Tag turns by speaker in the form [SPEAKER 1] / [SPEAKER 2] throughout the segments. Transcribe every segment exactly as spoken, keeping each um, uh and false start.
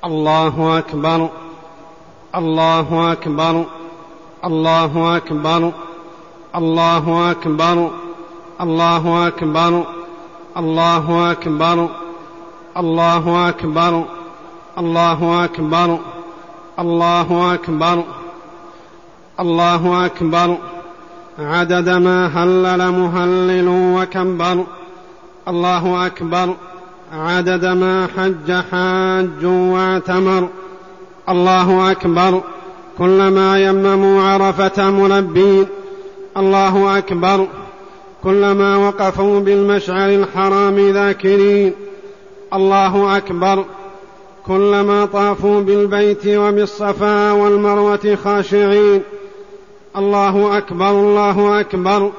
[SPEAKER 1] الله أكبر الله أكبر الله أكبر الله أكبر الله أكبر الله أكبر الله أكبر الله أكبر الله أكبر الله أكبر عدد ما هلل مهلل وكبر. الله أكبر عدد ما حج حاج واعتمر. الله أكبر كلما يمموا عرفة ملبين. الله أكبر كلما وقفوا بالمشعر الحرام ذاكرين. الله أكبر كلما طافوا بالبيت وبالصفا والمروة خاشعين. الله أكبر الله أكبر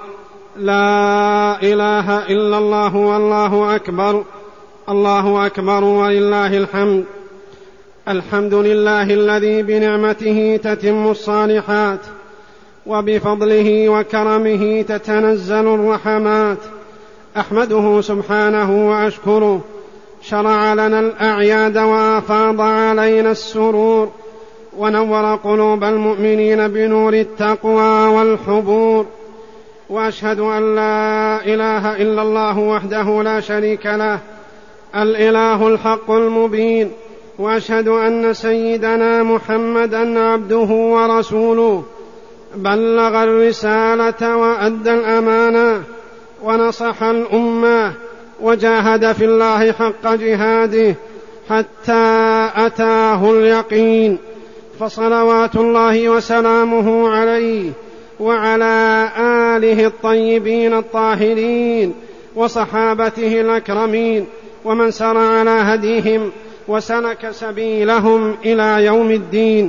[SPEAKER 1] لا إله إلا الله والله أكبر. الله أكبر ولله الحمد. الحمد لله الذي بنعمته تتم الصالحات وبفضله وكرمه تتنزل الرحمات. أحمده سبحانه وأشكره. شرع لنا الأعياد وأفاض علينا السرور ونور قلوب المؤمنين بنور التقوى والحبور. وأشهد أن لا إله إلا الله وحده لا شريك له الإله الحق المبين. وأشهد أن سيدنا محمدًا عبده ورسوله بلغ الرسالة وأدى الأمانة ونصح الأمة وجاهد في الله حق جهاده حتى أتاه اليقين. فصلوات الله وسلامه عليه وعلى آله الطيبين الطاهرين وصحابته الأكرمين ومن سار على هديهم وسلك سبيلهم إلى يوم الدين.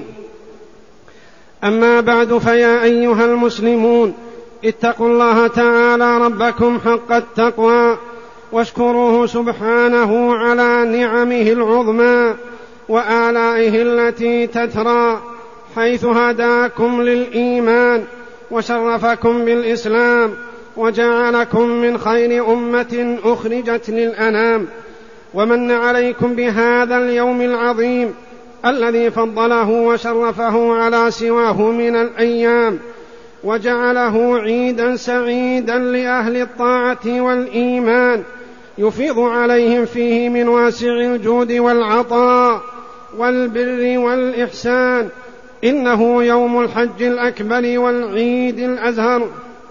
[SPEAKER 1] أما بعد، فيا أيها المسلمون، اتقوا الله تعالى ربكم حق التقوى واشكروه سبحانه على نعمه العظمى وآلائه التي تترى، حيث هداكم للإيمان وشرفكم بالإسلام وجعلكم من خير أمة أخرجت للأنام، ومن عليكم بهذا اليوم العظيم الذي فضله وشرفه على سواه من الأيام، وجعله عيدا سعيدا لأهل الطاعة والإيمان، يفيض عليهم فيه من واسع الجود والعطاء والبر والإحسان. إنه يوم الحج الأكبر والعيد الأزهر،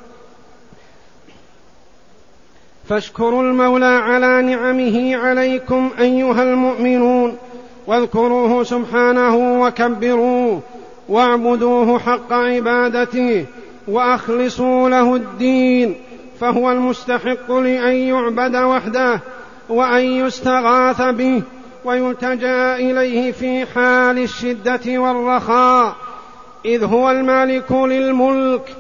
[SPEAKER 1] فاشكروا المولى على نعمه عليكم أيها المؤمنون، واذكروه سبحانه وكبروه واعبدوه حق عبادته وأخلصوا له الدين، فهو المستحق لأن يعبد وحده وأن يستغاث به ويلتجأ إليه في حال الشدة والرخاء، إذ هو المالك للملك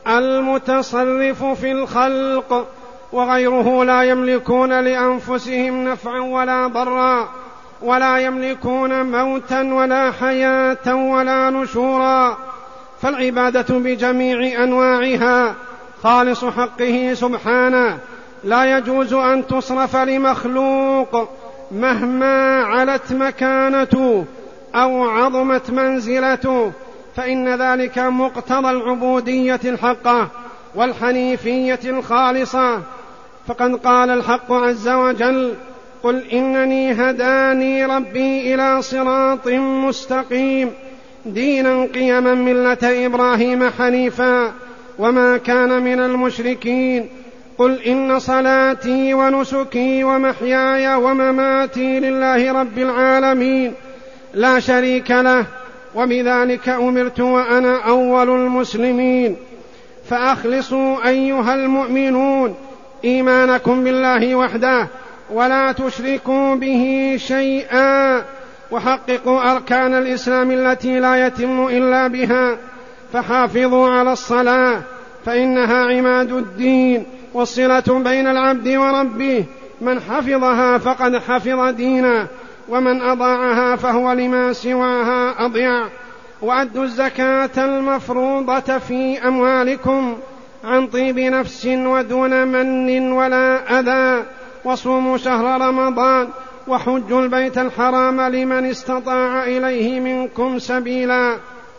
[SPEAKER 1] المتصرف في الخلق، وغيره لا يملكون لأنفسهم نفعا ولا ضرا، ولا يملكون موتا ولا حياة ولا نشورا. فالعبادة بجميع أنواعها خالص حقه سبحانه، لا يجوز أن تصرف لمخلوق مهما علت مكانته أو عظمت منزلته، فإن ذلك مقتضى العبودية الحقة والحنيفية الخالصة. فقد قال الحق عز وجل: قل إنني هداني ربي إلى صراط مستقيم دينا قيما ملة إبراهيم حنيفا وما كان من المشركين. قل إن صلاتي ونسكي ومحياي ومماتي لله رب العالمين لا شريك له، وبذلك أمرت وأنا أول المسلمين. فأخلصوا أيها المؤمنون إيمانكم بالله وحده ولا تشركوا به شيئا، وحققوا أركان الإسلام التي لا يتم إلا بها. فحافظوا على الصلاة فإنها عماد الدين والصلة بين العبد وربه، من حفظها فقد حفظ دينه، ومن أضاعها فهو لما سواها أضيع. وأدوا الزكاة المفروضة في أموالكم عن طيب نفس ودون من ولا أذى، وصوموا شهر رمضان وحجوا البيت الحرام لمن استطاع إليه منكم سبيلا.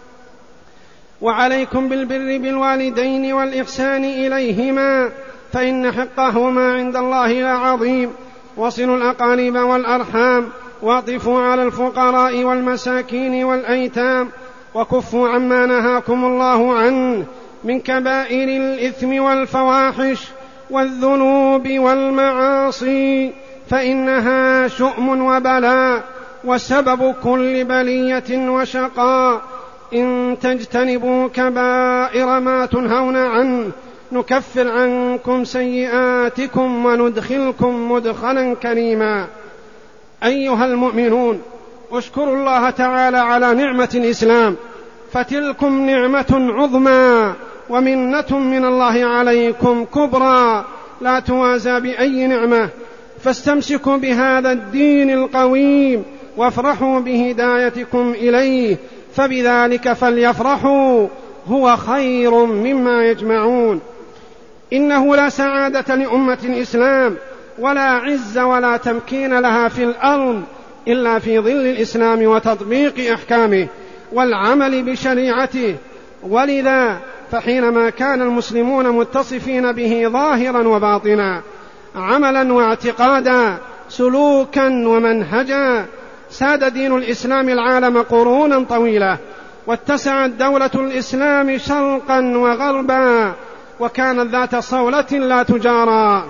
[SPEAKER 1] وعليكم بالبر بالوالدين والإحسان إليهما فإن حقهما عند الله لعظيم. وصلوا الأقارب والأرحام، واعطفوا على الفقراء والمساكين والأيتام، وكفوا عما نهاكم الله عنه من كبائر الإثم والفواحش والذنوب والمعاصي، فإنها شؤم وبلاء وسبب كل بلية وشقاء. إن تجتنبوا كبائر ما تنهون عنه نكفر عنكم سيئاتكم وندخلكم مدخلا كريما. أيها المؤمنون، اشكروا الله تعالى على نعمة الإسلام، فتلكم نعمة عظمى ومنة من الله عليكم كبرى لا توازى بأي نعمة، فاستمسكوا بهذا الدين القويم وافرحوا بهدايتكم إليه، فبذلك فليفرحوا هو خير مما يجمعون. إنه لا سعادة لأمة الإسلام ولا عز ولا تمكين لها في الأرض إلا في ظل الإسلام وتطبيق أحكامه والعمل بشريعته. ولذا فحينما كان المسلمون متصفين به ظاهرا وباطنا، عملا واعتقادا، سلوكا ومنهجا، ساد دين الإسلام العالم قرونا طويلة، واتسعت دولة الإسلام شرقا وغربا، وكانت ذات صولة لا تجارى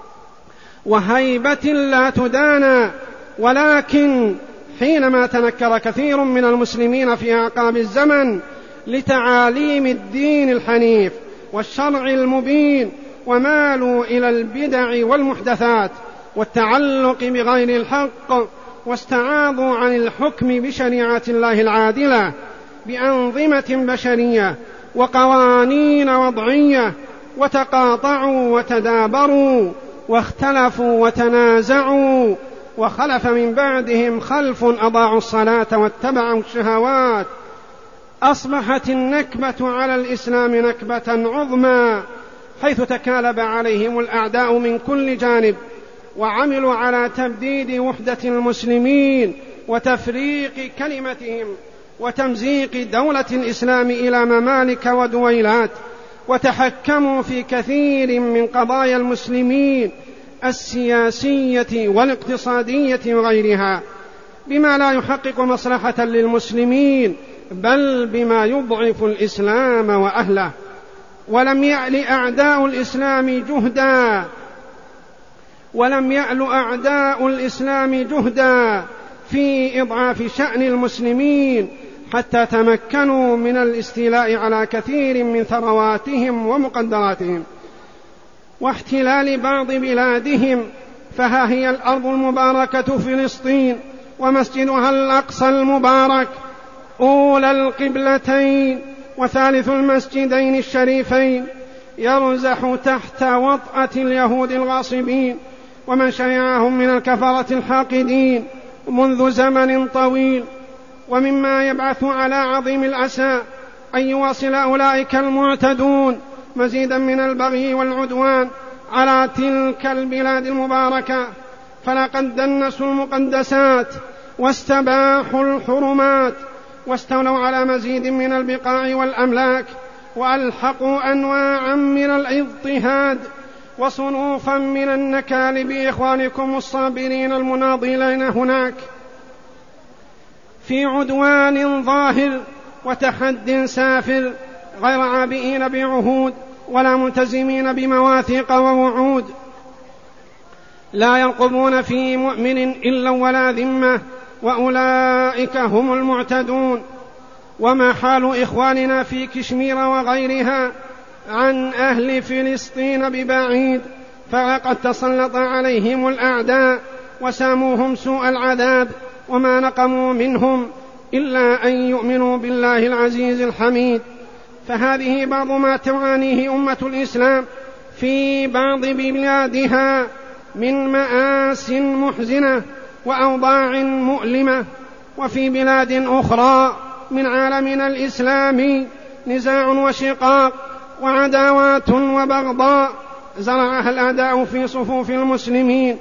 [SPEAKER 1] وهيبة لا تدانى. ولكن حينما تنكر كثير من المسلمين في أعقاب الزمن لتعاليم الدين الحنيف والشرع المبين، ومالوا إلى البدع والمحدثات والتعلق بغير الحق، واستعاضوا عن الحكم بشريعة الله العادلة بأنظمة بشرية وقوانين وضعية، وتقاطعوا وتدابروا واختلفوا وتنازعوا، وخلف من بعدهم خلف أضاعوا الصلاة واتبعوا الشهوات. أصبحت النكبة على الإسلام نكبة عظمى، حيث تكالب عليهم الأعداء من كل جانب، وعملوا على تبديد وحدة المسلمين وتفريق كلمتهم وتمزيق دولة الإسلام إلى ممالك ودويلات، وتحكموا في كثير من قضايا المسلمين السياسية والاقتصادية وغيرها، بما لا يحقق مصلحة للمسلمين بل بما يضعف الإسلام وأهله. ولم يأل أعداء الإسلام جهدا ولم يأل أعداء الإسلام جهدا في إضعاف شأن المسلمين حتى تمكنوا من الاستيلاء على كثير من ثرواتهم ومقدراتهم واحتلال بعض بلادهم. فها هي الأرض المباركة فلسطين ومسجدها الأقصى المبارك أولى القبلتين وثالث المسجدين الشريفين يرزح تحت وطأة اليهود الغاصبين ومن شيعهم من الكفرة الحاقدين منذ زمن طويل. ومما يبعث على عظيم الأسى أن يواصل أولئك المعتدون مزيدا من البغي والعدوان على تلك البلاد المباركة، فلقد دنسوا المقدسات واستباحوا الحرمات واستولوا على مزيد من البقاع والأملاك، وألحقوا أنواعا من الاضطهاد وصنوفا من النكال بإخوانكم الصابرين المناضلين هناك في عدوان ظاهر وتحد سافر، غير عابئين بعهود ولا ملتزمين بمواثيق ووعود، لا يرقبون في مؤمن إلا ولا ذمة، وأولئك هم المعتدون. وما حال إخواننا في كشمير وغيرها عن أهل فلسطين ببعيد، فلقد تسلط عليهم الأعداء وساموهم سوء العذاب، وما نقموا منهم إلا أن يؤمنوا بالله العزيز الحميد. فهذه بعض ما تعانيه أمة الإسلام في بعض بلادها من مآس محزنة وأوضاع مؤلمة. وفي بلاد أخرى من عالمنا الإسلامي نزاع وشقاق وعداوات وبغضاء زرعها الأعداء في صفوف المسلمين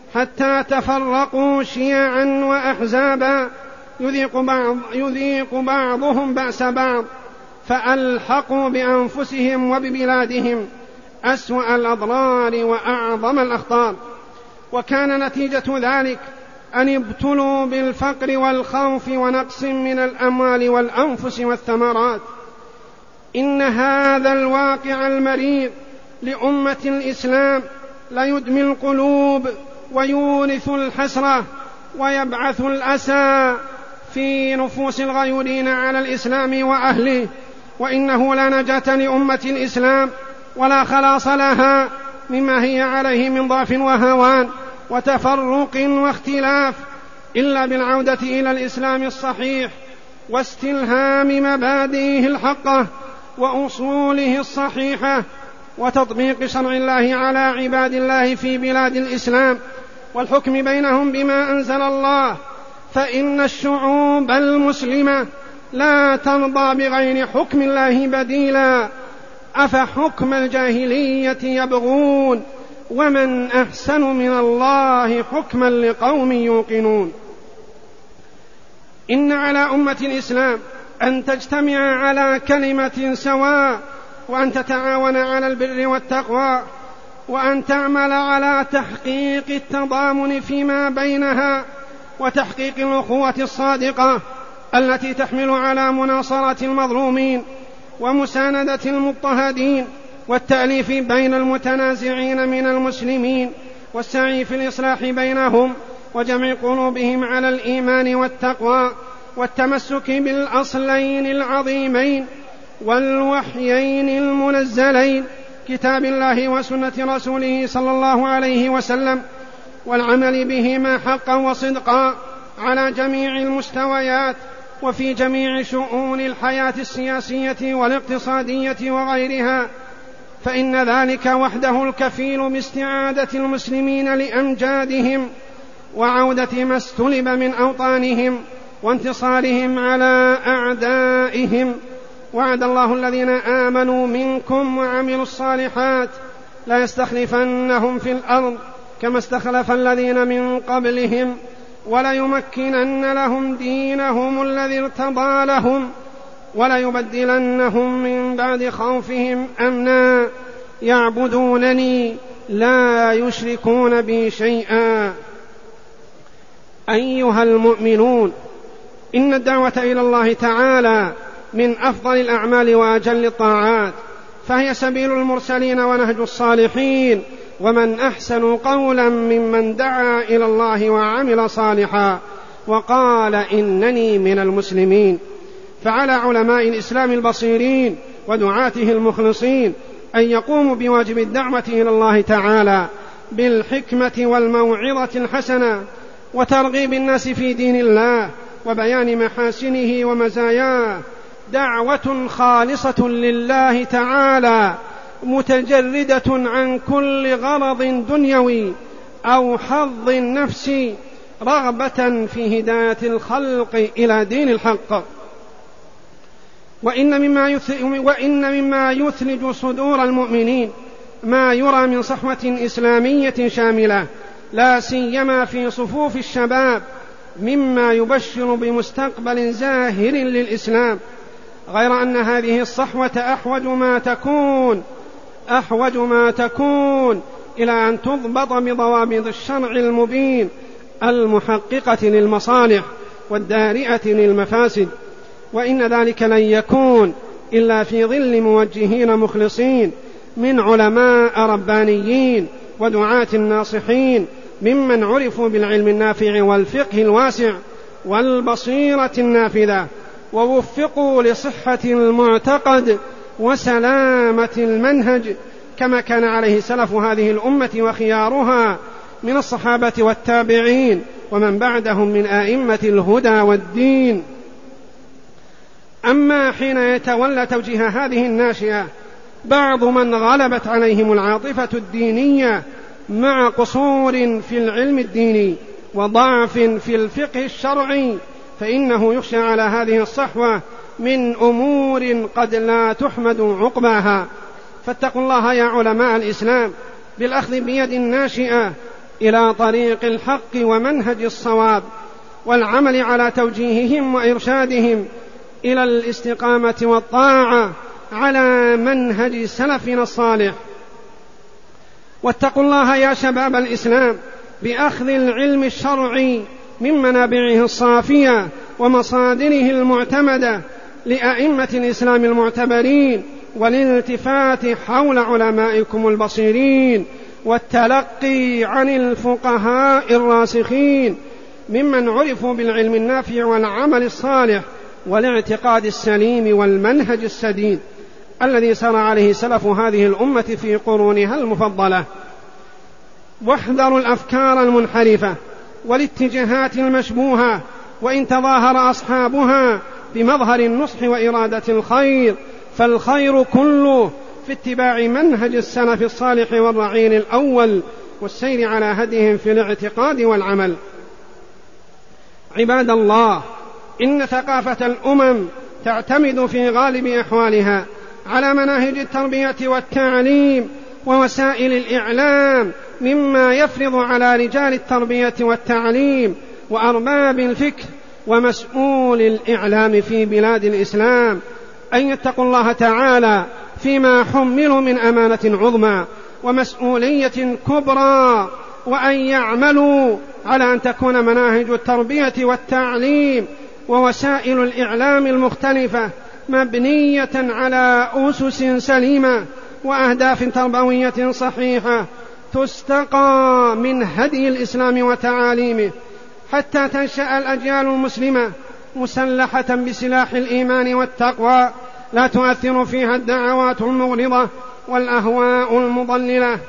[SPEAKER 1] حتى تفرقوا شيعا وأحزابا يذيق, بعض يذيق بعضهم بأس بعض، فألحقوا بأنفسهم وببلادهم أسوأ الأضرار وأعظم الأخطار. وكان نتيجة ذلك أن ابتلوا بالفقر والخوف ونقص من الأموال والأنفس والثمرات. إن هذا الواقع المريض لأمة الإسلام ليدمي القلوب ويورث الحسرة ويبعث الأسى في نفوس الغيورين على الإسلام وأهله، وإنه لا نجاة لأمة الإسلام ولا خلاص لها مما هي عليه من ضعف وهوان وتفرق واختلاف إلا بالعودة إلى الإسلام الصحيح واستلهام مبادئه الحقة وأصوله الصحيحة وتطبيق شرع الله على عباد الله في بلاد الإسلام والحكم بينهم بما أنزل الله، فإن الشعوب المسلمة لا ترضى بغير حكم الله بديلا. أفحكم الجاهلية يبغون ومن أحسن من الله حكما لقوم يوقنون. إن على أمة الإسلام أن تجتمع على كلمة سواء، وأن تتعاون على البر والتقوى، وأن تعمل على تحقيق التضامن فيما بينها وتحقيق الأخوة الصادقة التي تحمل على مناصرة المظلومين ومساندة المضطهدين والتأليف بين المتنازعين من المسلمين والسعي في الإصلاح بينهم وجمع قلوبهم على الإيمان والتقوى والتمسك بالأصلين العظيمين والوحيين المنزلين كتاب الله وسنة رسوله صلى الله عليه وسلم، والعمل بهما حقا وصدقا على جميع المستويات وفي جميع شؤون الحياة السياسية والاقتصادية وغيرها، فإن ذلك وحده الكفيل باستعادة المسلمين لأمجادهم وعودة ما استلب من أوطانهم وانتصارهم على أعدائهم. وعد الله الذين آمنوا منكم وعملوا الصالحات لا يستخلفنهم في الأرض كما استخلف الذين من قبلهم وليمكنن لهم دينهم الذي ارتضى لهم وليبدلنهم من بعد خوفهم أمنا يعبدونني لا يشركون بي شيئا. أيها المؤمنون، إن الدعوة إلى الله تعالى من أفضل الأعمال وأجل الطاعات، فهي سبيل المرسلين ونهج الصالحين، ومن أحسن قولا ممن دعا إلى الله وعمل صالحا وقال إنني من المسلمين. فعلى علماء الإسلام البصيرين ودعاته المخلصين أن يقوموا بواجب الدعوة إلى الله تعالى بالحكمة والموعظة الحسنة وترغيب الناس في دين الله وبيان محاسنه ومزاياه، دعوة خالصة لله تعالى متجردة عن كل غرض دنيوي أو حظ نفسي، رغبة في هداية الخلق إلى دين الحق. وإن مما, وإن مما يثلج صدور المؤمنين ما يرى من صحوة إسلامية شاملة لا سيما في صفوف الشباب مما يبشر بمستقبل زاهر للإسلام، غير أن هذه الصحوة أحوج ما تكون أحوج ما تكون إلى أن تضبط بضوابط الشرع المبين المحققة للمصالح والدارئة للمفاسد، وإن ذلك لن يكون إلا في ظل موجهين مخلصين من علماء ربانيين ودعاة ناصحين ممن عرفوا بالعلم النافع والفقه الواسع والبصيرة النافذة، ووفقوا لصحة المعتقد وسلامة المنهج كما كان عليه سلف هذه الأمة وخيارها من الصحابة والتابعين ومن بعدهم من آئمة الهدى والدين. أما حين يتولى توجيه هذه الناشئة بعض من غلبت عليهم العاطفة الدينية مع قصور في العلم الديني وضعف في الفقه الشرعي، فإنه يخشى على هذه الصحوة من أمور قد لا تحمد عقباها. فاتقوا الله يا علماء الإسلام بالأخذ بيد الناشئة إلى طريق الحق ومنهج الصواب، والعمل على توجيههم وإرشادهم إلى الاستقامة والطاعة على منهج سلفنا الصالح. واتقوا الله يا شباب الإسلام بأخذ العلم الشرعي من منابعه الصافية ومصادره المعتمدة لأئمة الإسلام المعتبرين، والالتفات حول علمائكم البصيرين، والتلقي عن الفقهاء الراسخين ممن عرفوا بالعلم النافع والعمل الصالح والاعتقاد السليم والمنهج السديد الذي سار عليه سلف هذه الأمة في قرونها المفضلة. واحذروا الأفكار المنحرفة والاتجاهات المشبوهة، وإن تظاهر أصحابها بمظهر النصح وإرادة الخير، فالخير كله في اتباع منهج السلف الصالح والرعيل الأول والسير على هديهم في الاعتقاد والعمل. عباد الله، إن ثقافة الأمم تعتمد في غالب أحوالها على مناهج التربية والتعليم ووسائل الإعلام، مما يفرض على رجال التربية والتعليم وأرباب الفكر ومسؤول الإعلام في بلاد الإسلام أن يتقوا الله تعالى فيما حملوا من أمانة عظمى ومسؤولية كبرى، وأن يعملوا على أن تكون مناهج التربية والتعليم ووسائل الإعلام المختلفة مبنية على أسس سليمة وأهداف تربوية صحيحة تستقى من هدي الإسلام وتعاليمه، حتى تنشأ الأجيال المسلمة مسلحة بسلاح الإيمان والتقوى، لا تؤثر فيها الدعوات المغرضة والأهواء المضللة.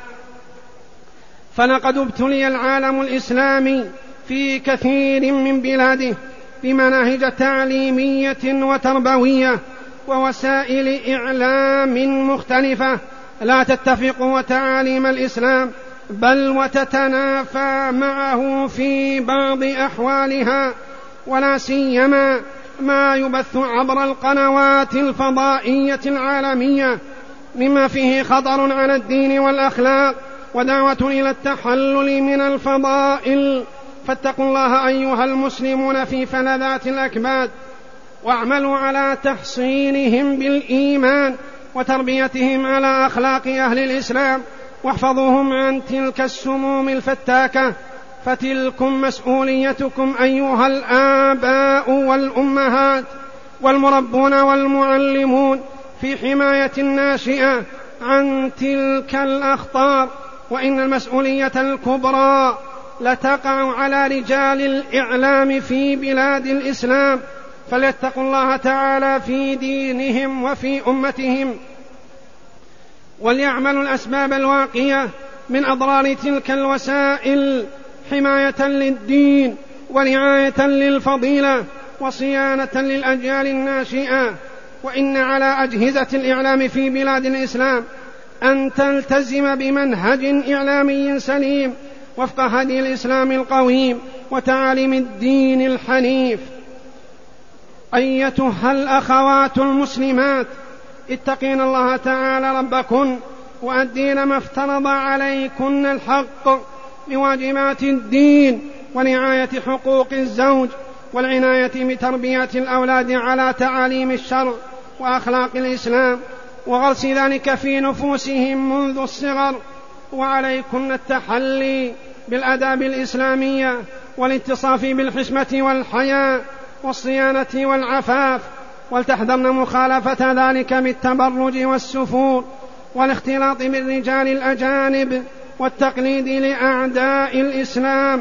[SPEAKER 1] فلقد ابتلي العالم الإسلامي في كثير من بلاده بمناهج تعليمية وتربوية ووسائل إعلام مختلفة لا تتفق وتعاليم الإسلام، بل وتتنافى معه في بعض أحوالها، ولا سيما ما يبث عبر القنوات الفضائية العالمية، مما فيه خطر على الدين والأخلاق ودعوة إلى التحلل من الفضائل. فاتقوا الله أيها المسلمون في فلذات الأكباد، واعملوا على تحصينهم بالإيمان وتربيتهم على أخلاق أهل الإسلام، واحفظوهم عن تلك السموم الفتاكة، فتلكم مسؤوليتكم أيها الآباء والأمهات والمربون والمعلمون في حماية الناشئة عن تلك الأخطار. وإن المسؤولية الكبرى لتقع على رجال الإعلام في بلاد الإسلام، فليتقوا الله تعالى في دينهم وفي أمتهم، وليعملوا الأسباب الواقية من أضرار تلك الوسائل حماية للدين ورعاية للفضيلة وصيانة للأجيال الناشئة. وإن على أجهزة الإعلام في بلاد الإسلام أن تلتزم بمنهج إعلامي سليم وفق هدي الإسلام القويم وتعاليم الدين الحنيف. أيتها الأخوات المسلمات، اتقين الله تعالى ربكن وأدين ما افترض عليكن الحق بواجبات الدين ورعاية حقوق الزوج والعناية بتربية الأولاد على تعاليم الشرع وأخلاق الإسلام وغرس ذلك في نفوسهم منذ الصغر. وعليكن التحلي بالآداب الإسلامية والاتصاف بالحشمة والحياء والصيانة والعفاف، ولتحذرن مخالفة ذلك بالتبرج والسفور والاختلاط بالرجال الأجانب والتقليد لأعداء الإسلام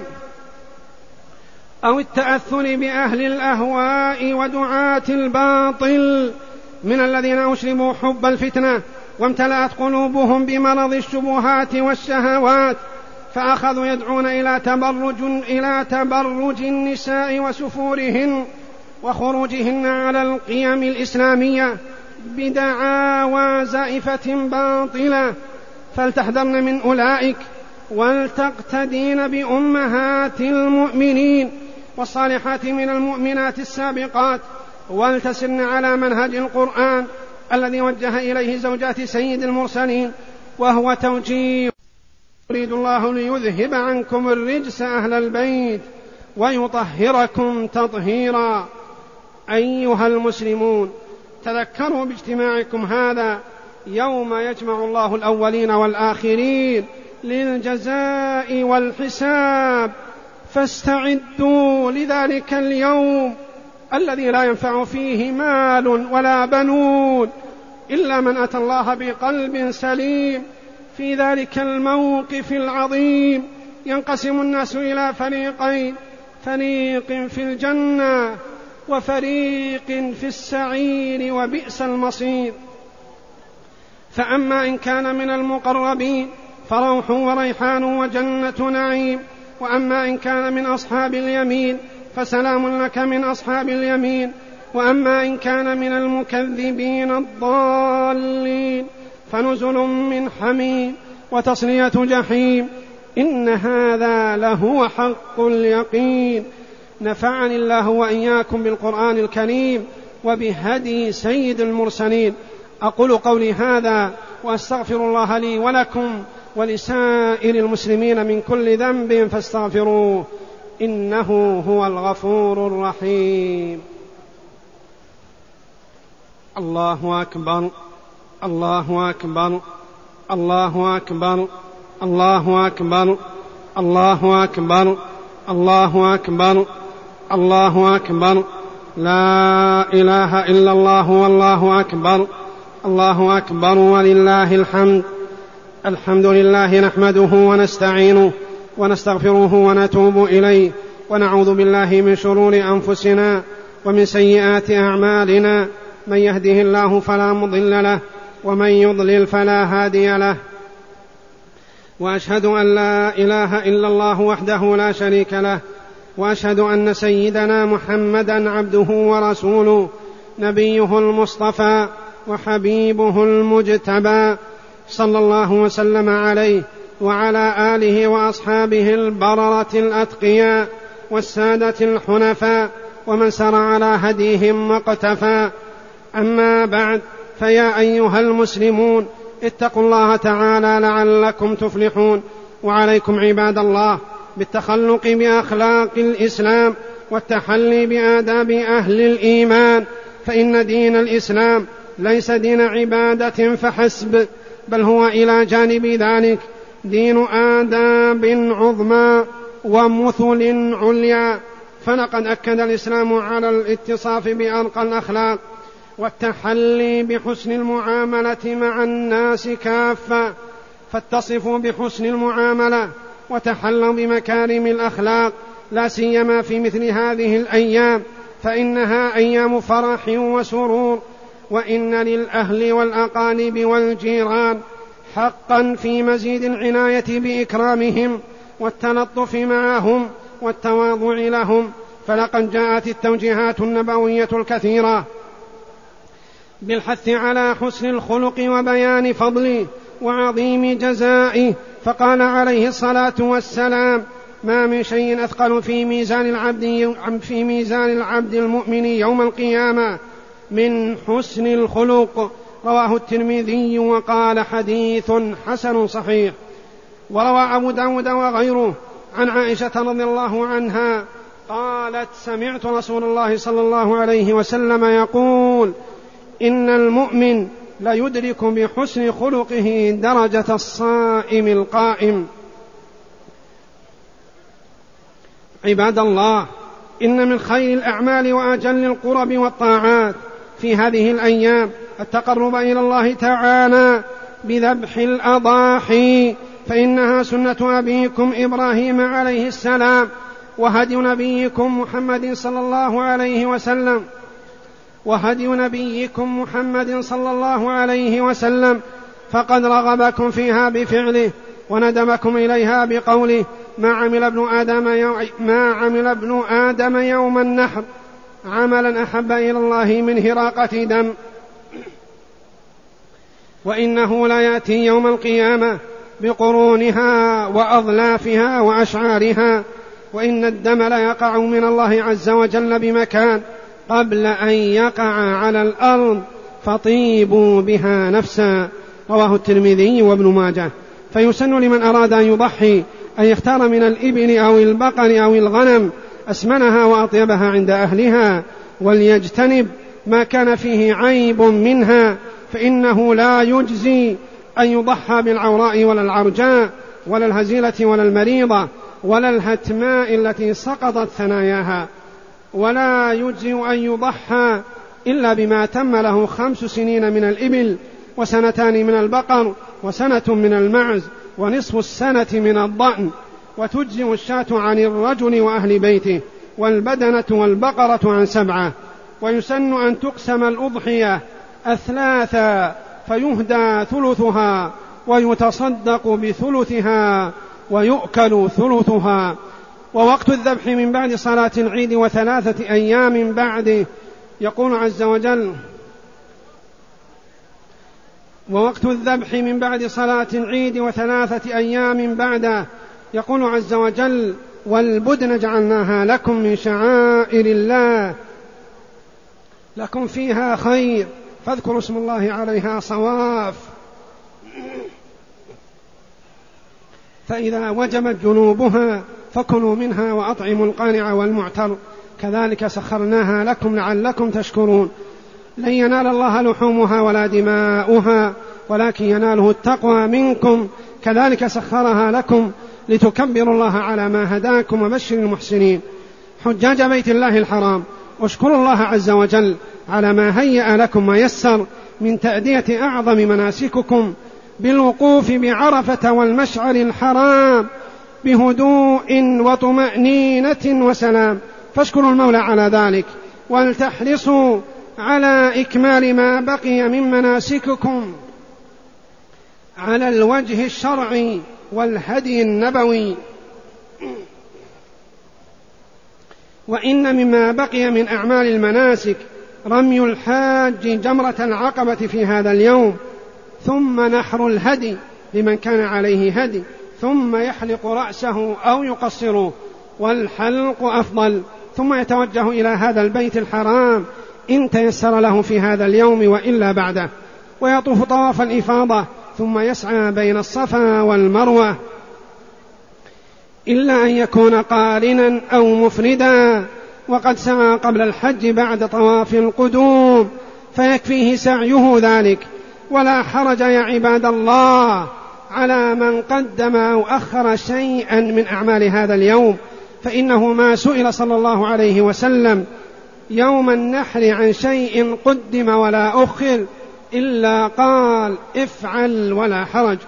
[SPEAKER 1] أو التأثر بأهل الأهواء ودعاة الباطل من الذين أشربوا حب الفتنة وامتلأت قلوبهم بمرض الشبهات والشهوات، فأخذوا يدعون إلى تبرج, إلى تبرج النساء وسفورهن وخروجهن على القيم الإسلامية بدعاوى زائفة باطلة. فلتحذرن من أولئك ولتقتدين بأمهات المؤمنين والصالحات من المؤمنات السابقات، ولتسرن على منهج القرآن الذي وجه إليه زوجات سيد المرسلين، وهو توجيه يريد الله ليذهب عنكم الرجس أهل البيت ويطهركم تطهيرا. أيها المسلمون، تذكروا باجتماعكم هذا يوم يجمع الله الأولين والآخرين للجزاء والحساب، فاستعدوا لذلك اليوم الذي لا ينفع فيه مال ولا بنون إلا من أتى الله بقلب سليم. في ذلك الموقف العظيم ينقسم الناس إلى فريقين، فريق في الجنة وفريق في السعير وبئس المصير. فأما إن كان من المقربين فروح وريحان وجنة نعيم، وأما إن كان من أصحاب اليمين فسلام لك من أصحاب اليمين، وأما إن كان من المكذبين الضالين فنزل من حميم وتصلية جحيم. إن هذا لهو حق اليقين. نفعني الله وإياكم بالقرآن الكريم وبهدي سيد المرسلين. أقول قولي هذا وأستغفر الله لي ولكم ولسائر المسلمين من كل ذنب فاستغفروه إنه هو الغفور الرحيم. الله أكبر الله أكبر الله أكبر الله أكبر الله أكبر الله أكبر الله أكبر لا إله إلا الله والله أكبر الله أكبر ولله الحمد. الحمد لله نحمده ونستعينه ونستغفره ونتوب إليه ونعوذ بالله من شرور أنفسنا ومن سيئات أعمالنا، من يهده الله فلا مضل له ومن يضلل فلا هادي له، وأشهد أن لا إله إلا الله وحده لا شريك له، وأشهد أن سيدنا محمدا عبده ورسوله نبيه المصطفى وحبيبه المجتبى صلى الله وسلم عليه وعلى آله وأصحابه البررة الأتقياء والسادة الحنفاء ومن سار على هديهم واقتفى. أما بعد، فيا أيها المسلمون اتقوا الله تعالى لعلكم تفلحون. وعليكم عباد الله بالتخلق بأخلاق الإسلام والتحلي بآداب أهل الإيمان، فإن دين الإسلام ليس دين عبادة فحسب، بل هو إلى جانب ذلك دين آداب عظمى ومثل عليا. فلقد أكد الإسلام على الاتصاف بأرقى الأخلاق والتحلي بحسن المعاملة مع الناس كافة، فاتصفوا بحسن المعاملة وتحلوا بمكارم الأخلاق، لا سيما في مثل هذه الأيام، فإنها أيام فرح وسرور، وإن للأهل والأقارب والجيران حقا في مزيد العناية بإكرامهم والتلطف معهم والتواضع لهم. فلقد جاءت التوجيهات النبوية الكثيرة بالحث على حسن الخلق وبيان فضله وعظيم جزائه، فقال عليه الصلاة والسلام: ما من شيء أثقل في ميزان العبد في ميزان العبد المؤمن يوم القيامة من حسن الخلق. رواه الترمذي وقال حديث حسن صحيح. وروى أبو داود وغيره عن عائشة رضي الله عنها قالت: سمعت رسول الله صلى الله عليه وسلم يقول: إن المؤمن ليدرك بحسن خلقه درجة الصائم القائم. عباد الله، إن من خير الأعمال وأجل القرب والطاعات في هذه الأيام التقرب إلى الله تعالى بذبح الأضاحي، فإنها سنة أبيكم إبراهيم عليه السلام وهدي نبيكم محمد صلى الله عليه وسلم وهدي نبيكم محمد صلى الله عليه وسلم فقد رغبكم فيها بفعله وندبكم إليها بقوله: ما عمل ابن آدم يوم, ما عمل ابن آدم يوم النحر عملا أحب إلى الله من هراقة دم، وإنه لا يأتي يوم القيامة بقرونها وأظلافها وأشعارها، وإن الدم لا يقع من الله عز وجل بمكان قبل أن يقع على الأرض، فطيبوا بها نفسا. رواه الترمذي وابن ماجه. فيسن لمن أراد أن يضحي أن يختار من الإبل أو البقر أو الغنم أسمنها وأطيبها عند أهلها، وليجتنب ما كان فيه عيب منها، فإنه لا يجزي أن يضحى بالعوراء ولا العرجاء ولا الهزيلة ولا المريضة ولا الهتماء التي سقطت ثناياها، ولا يجزي أن يضحى إلا بما تم له خمس سنين من الإبل وسنتان من البقر وسنة من المعز ونصف السنة من الضأن. وتجزي الشاة عن الرجل وأهل بيته، والبدنة والبقرة عن سبعة. ويسن أن تقسم الأضحية أثلاثا فيهدى ثلثها ويتصدق بثلثها ويؤكل ثلثها. ووقت الذبح من بعد صلاة العيد وثلاثة أيام بعده، يقول عز وجل: ووقت الذبح من بعد صلاة العيد وثلاثة أيام بعده، يقول عز وجل: والبدن جعلناها لكم من شعائر الله لكم فيها خير فاذكروا اسم الله عليها صواف، فإذا وجبت جنوبها فكلوا منها وأطعموا القانع والمعتر كذلك سخرناها لكم لعلكم تشكرون. لن ينال الله لحومها ولا دماؤها ولكن يناله التقوى منكم كذلك سخرها لكم لتكبروا الله على ما هداكم وبشر المحسنين. حجاج بيت الله الحرام، اشكروا الله عز وجل على ما هيأ لكم ويسر من تأدية أعظم مناسككم بالوقوف بعرفة والمشعر الحرام بهدوء وطمأنينة وسلام، فاشكروا المولى على ذلك، ولتحرصوا على إكمال ما بقي من مناسككم على الوجه الشرعي والهدي النبوي. وإن مما بقي من أعمال المناسك رمي الحاج جمرة العقبة في هذا اليوم، ثم نحر الهدي لمن كان عليه هدي، ثم يحلق رأسه أو يقصره، والحلق أفضل، ثم يتوجه إلى هذا البيت الحرام إن تيسر له في هذا اليوم وإلا بعده، ويطوف طواف الإفاضة، ثم يسعى بين الصفا والمروة، إلا أن يكون قارنا أو مفردا وقد سعى قبل الحج بعد طواف القدوم فيكفيه سعيه ذلك. ولا حرج يا عباد الله على من قدم أو أخر شيئا من أعمال هذا اليوم، فإنه ما سئل صلى الله عليه وسلم يوم النحر عن شيء قدم ولا أخر إلا قال: افعل ولا حرج.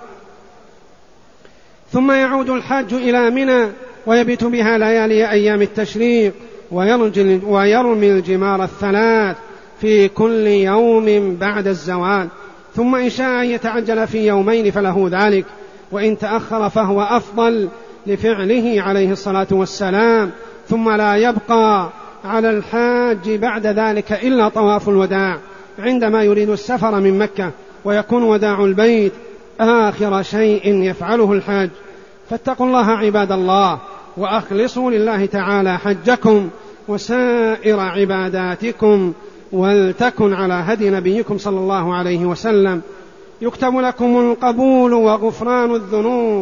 [SPEAKER 1] ثم يعود الحاج إلى منى ويبيت بها ليالي أيام التشريق، ويرمي الجمار الثلاث في كل يوم بعد الزوال، ثم إن شاء يتعجل في يومين فله ذلك، وإن تأخر فهو أفضل لفعله عليه الصلاة والسلام. ثم لا يبقى على الحاج بعد ذلك إلا طواف الوداع عندما يريد السفر من مكة، ويكون وداع البيت آخر شيء يفعله الحاج. فاتقوا الله عباد الله، وأخلصوا لله تعالى حجكم وسائر عباداتكم، ولتكن على هدي نبيكم صلى الله عليه وسلم، يكتب لكم القبول وغفران الذنوب.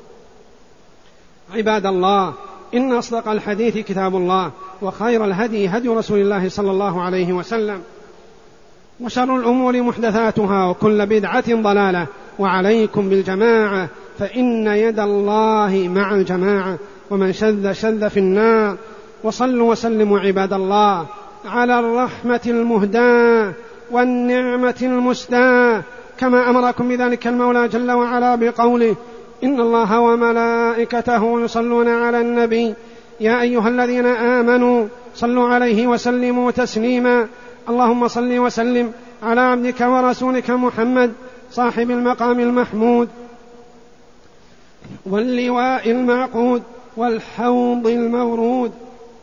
[SPEAKER 1] عباد الله، إن أصدق الحديث كتاب الله، وخير الهدي هدي رسول الله صلى الله عليه وسلم، وشر الأمور محدثاتها، وكل بدعة ضلالة، وعليكم بالجماعة فإن يد الله مع الجماعة، ومن شذ شذ في النار. وصلوا وسلموا عباد الله على الرحمة المهداة والنعمة المسداة، كما أمركم بذلك المولى جل وعلا بقوله: إن الله وملائكته يصلون على النبي يا أيها الذين آمنوا صلوا عليه وسلموا تسليما. اللهم صل وسلم على عبدك ورسولك محمد صاحب المقام المحمود واللواء المعقود والحوض المورود،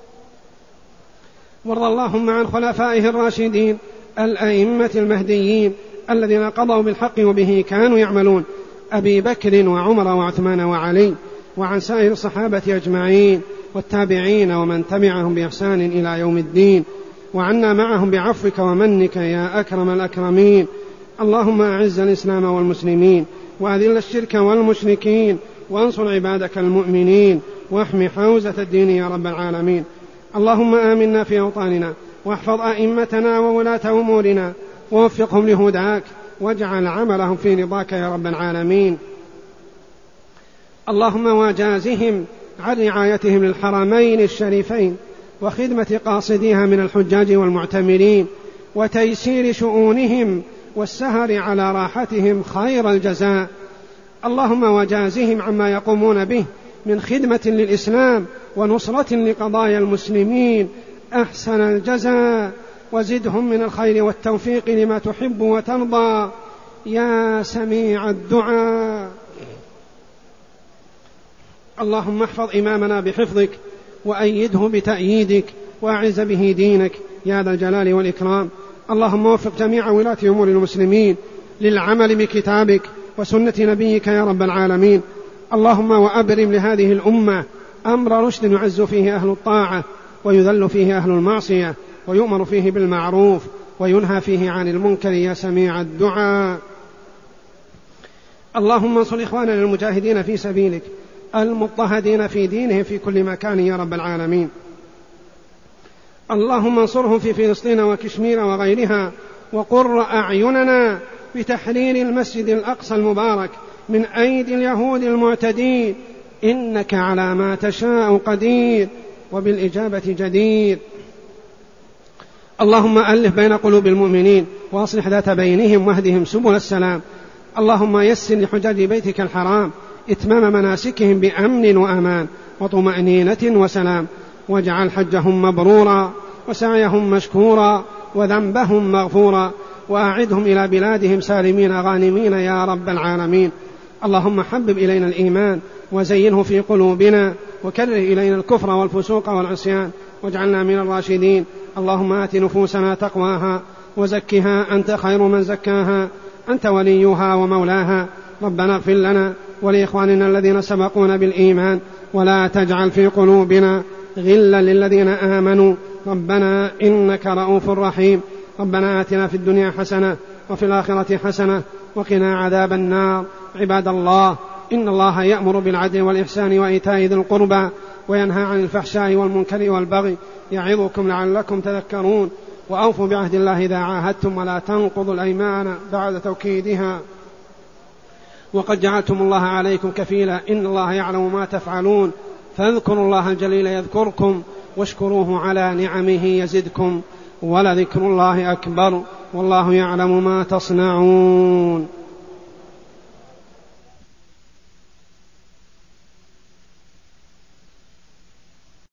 [SPEAKER 1] وارض اللهم عن خلفائه الراشدين الأئمة المهديين الذين قضوا بالحق وبه كانوا يعملون، أبي بكر وعمر وعثمان وعلي، وعن سائر الصحابة أجمعين والتابعين ومن تبعهم بإحسان إلى يوم الدين، وعنا معهم بعفوك ومنك يا أكرم الأكرمين. اللهم أعز الإسلام والمسلمين، وأذل الشرك والمشركين، وانصر عبادك المؤمنين، واحم حوزة الدين يا رب العالمين. اللهم آمنا في أوطاننا، واحفظ أئمتنا وولاة أمورنا، ووفقهم لهداك، واجعل عملهم في رضاك يا رب العالمين. اللهم واجازهم عن رعايتهم للحرمين الشريفين، وخدمة قاصديها من الحجاج والمعتمرين، وتيسير شؤونهم، والسهر على راحتهم خير الجزاء. اللهم وجازهم عما يقومون به من خدمة للإسلام ونصرة لقضايا المسلمين أحسن الجزاء، وزدهم من الخير والتوفيق لما تحب وترضى يا سميع الدعاء. اللهم احفظ إمامنا بحفظك، وأيده بتأييدك، وأعز به دينك يا ذا الجلال والإكرام. اللهم وفق جميع ولاة أمور المسلمين للعمل بكتابك وسنة نبيك يا رب العالمين. اللهم وأبرم لهذه الأمة أمر رشد يعز فيه أهل الطاعة، ويذل فيه أهل المعصية، ويؤمر فيه بالمعروف، وينهى فيه عن المنكر يا سميع الدعاء. اللهم انصر إخواننا المجاهدين في سبيلك المضطهدين في دينهم في كل مكان يا رب العالمين. اللهم انصرهم في فلسطين وكشمير وغيرها، وقر أعيننا بتحرير المسجد الأقصى المبارك من أيدي اليهود المعتدين، إنك على ما تشاء قدير، وبالإجابة جدير. اللهم ألف بين قلوب المؤمنين، وأصلح ذات بينهم، واهدهم سبل السلام. اللهم يسر لحجاج بيتك الحرام إتمام مناسكهم بأمن وأمان وطمأنينة وسلام، واجعل حجهم مبرورا، وسعيهم مشكورا، وذنبهم مغفورا، وأعدهم إلى بلادهم سالمين غانمين يا رب العالمين. اللهم حبب إلينا الإيمان وزينه في قلوبنا، وكره إلينا الكفر والفسوق والعصيان، واجعلنا من الراشدين. اللهم آت نفوسنا تقواها، وزكها أنت خير من زكاها، أنت وليها ومولاها. ربنا اغفر لنا ولإخواننا الذين سبقونا بالإيمان، ولا تجعل في قلوبنا غلا للذين آمنوا، ربنا إنك رؤوف رحيم. ربنا آتنا في الدنيا حسنة وفي الآخرة حسنة وقنا عذاب النار. عباد الله، إن الله يأمر بالعدل والإحسان وإيتاء ذي القربى، وينهى عن الفحشاء والمنكر والبغي، يعظكم لعلكم تذكرون. وأوفوا بعهد الله إذا عاهدتم، ولا تنقضوا الأيمان بعد توكيدها، وقد جعلتم الله عليكم كفيلا، إن الله يعلم ما تفعلون. فاذكروا الله الجليل يذكركم، واشكروه على نعمه يزدكم، ولذكر الله أكبر، والله يعلم ما تصنعون.